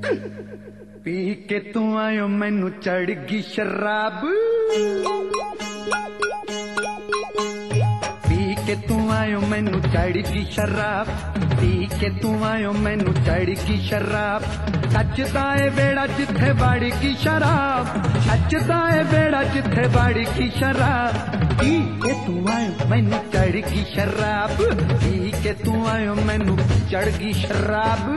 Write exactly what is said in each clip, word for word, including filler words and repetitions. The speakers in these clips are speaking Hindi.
पी के तू आयो मैनू चढ़ गई शराब, पी के तू आयो मैनू चढ़ गई शराब, पी के तू आयो मैनू चढ़ गई शराब। सचदा ए बेड़ा जिथे बाड़ी की शराब, सचदा ए बेड़ा जिथे बाड़ी की शराब। पी के तू आयो मैनू चढ़ गई शराब, पी के तू आयो मैनू चढ़ गई शराब।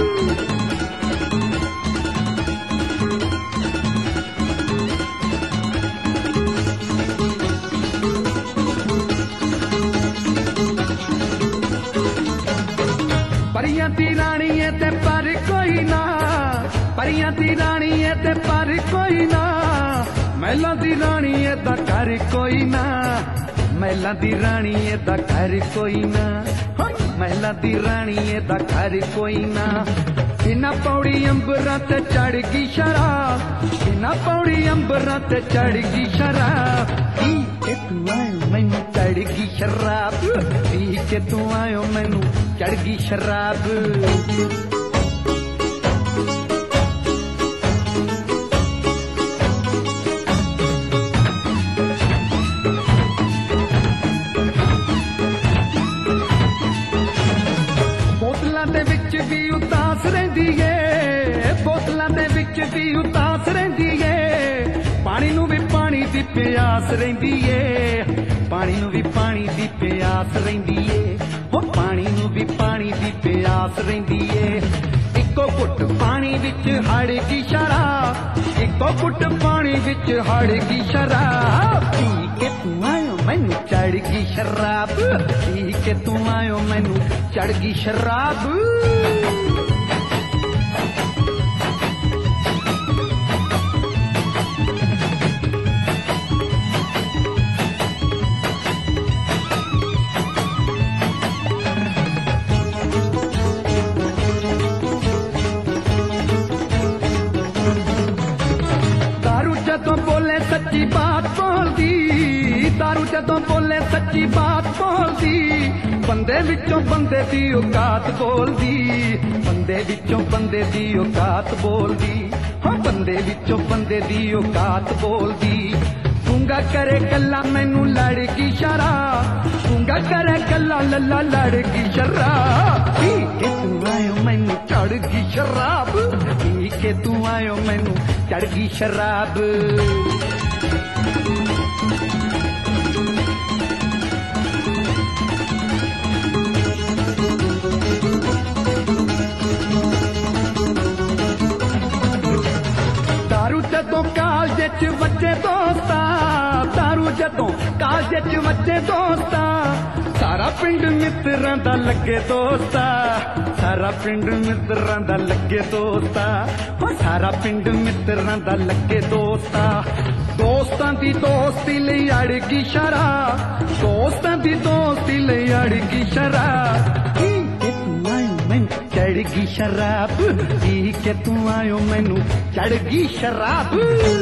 परियां दी रानी है ते पर कोई ना, परियां दी रानी है ते पर कोई ना, महलां दी रानी है ता घर कोई ना, महलां दी रानी है ता घर कोई ना, महलां दी रानी है ता घर कोई ना। बिना पौड़ी अंबरां ते चढ़ गई शराब, बिना पौड़ी अंबरां ते चढ़ गई शराब। पी के तू आयो मैनू चढ़ गई शराब, पी के तू आयो मैनू चढ़ गई शराब। बोतलां दे विच भी उदास रहिंदी है, बोतलां दे विच भी उदास रहिंदी है, पानी नू भी पानी दी प्यास रहिंदी है, पानी नू भी पानी दी प्यास रहिंदी है, ओ पानी नू भी पानी दी प्यास रहिंदी है। इक्को घुट पानी विच हड़ गई शराब, इक्को घुट पानी विच हड़ गई शराब। पी के तू आयो मैनू चढ़ गई शराब, पी के तू आयो मैनू चढ़ गई शराब। जदों बोले सच्ची बात बोलदी, दारू जदों बोले सच्ची बात बोलदी, बंदे विचों बंदे दी औकात बोलदी, बंदे विचों बंदे दी औकात बोलदी, हाँ बंदे विचों बंदे दी औकात बोलदी। गूंगा करे गल्ला मैनू लड़ गई शराब, गूंगा करे गल्ला लल्ला लड़ गई शराब। पी के तू आयो मैनू चढ़ गई शराब, पी के तू आयो मैनू चढ़ गई शराब। दारू जदों कालजे च वच्चे दोस्ता, दारू जदों कालजे च वच्चे दोस्ता, सारा पिंड मित्रां दा लगे दोस्ता, सारा पिंड मित्रां दा लगे दोस्ता, हो सारा पिंड मित्रां दा लगे दोस्ता। दोस्तां दी दोस्ती लई अड़ गई शराब, दोस्तां दी दोस्ती लई अड़ गई शराब। पी के तू आयो मैनू चढ़ गई शराब, पी के तू आयो मैनू चढ़ गई शराब।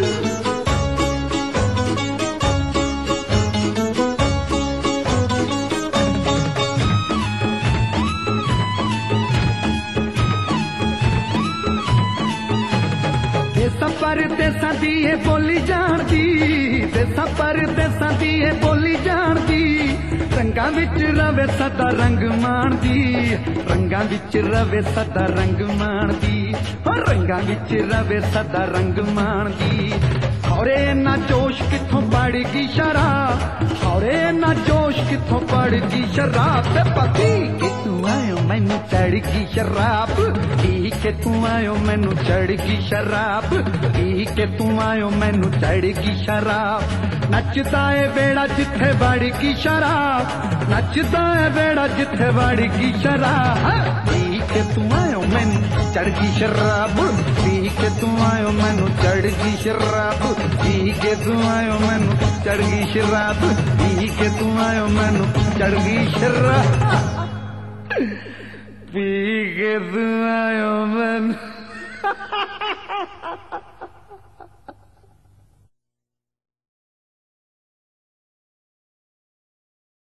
परदेसां दी है बोली जानदी, देसां परदेसां दी है बोली जानदी, रंगां विच रवे सदा रंग माणदी, रंगां विच रवे सदा रंग माणदी, हो रंगां विच रवे सदा रंग माणदी। खौरे ना जोश किथों पड़ गई शराब, खौरे ना जोश किथों पड़ गई शराब। पी के तू आयो मैनू चढ़ गई शराब, पी के तू आयो मैनू चढ़ गई शराब, पी के तू आयो मैनू चढ़ गई शराब। नचदा ए बेड़ा जिथे बड़ गई शराब, नचदा ए बेड़ा जिथे बड़ गई शराब। पी के तू आयो मैनू चढ़ गई शराब, पी के तू आयो मैनू चढ़ गई शराब, पी के तू आयो मैनू चढ़ गई शराब, पी के तू आयो मैनू चढ़ गई शराब, पी के तू आयो मैनू